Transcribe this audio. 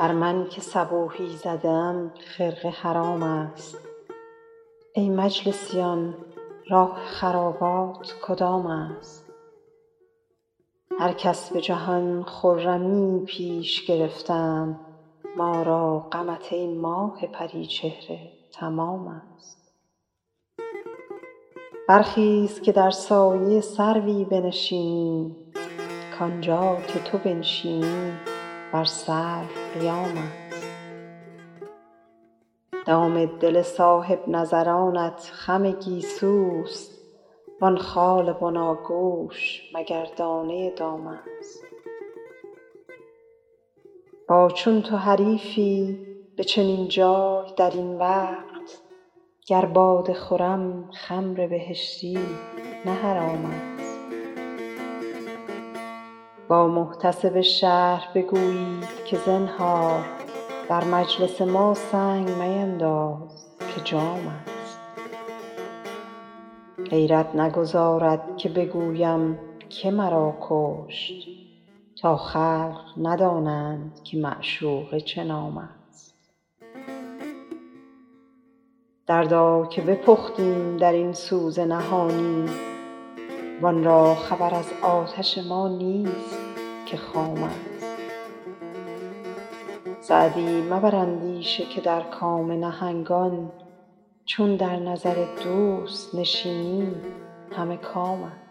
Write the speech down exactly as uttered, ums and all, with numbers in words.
بر من که صبوحی زده ام خرقه حرام است. ای مجلسیان راه خرابات کدام است؟ هر کس به جهان خرمیی پیش گرفتند، ما را غمت ای ماه پری چهره تمام است. برخیز که در سایه سروی بنشینیم، کآنجا که تو بنشینی بر سرو قیام است. دام دل صاحب نظرانت خم گیسوست، وآن خال بناگوش مگر دانه دام است. با چون تو حریفی به چنین جای در این وقت، گر باده خورم خمر بهشتی نه حرام است. با محتسب شهر بگویید که زنهار، در مجلس ما سنگ مینداز که جام است. غیرت نگذارد که بگویم که مرا کشت، تا خلق ندانند که معشوقه چه نام است. دردا که بپختیم در این سوز نهانی، وآن را خبر از آتش ما نیست که خام است. سعدی مبر اندیشه که در کام نهنگان، چون در نظر دوست نشینی همه کام است.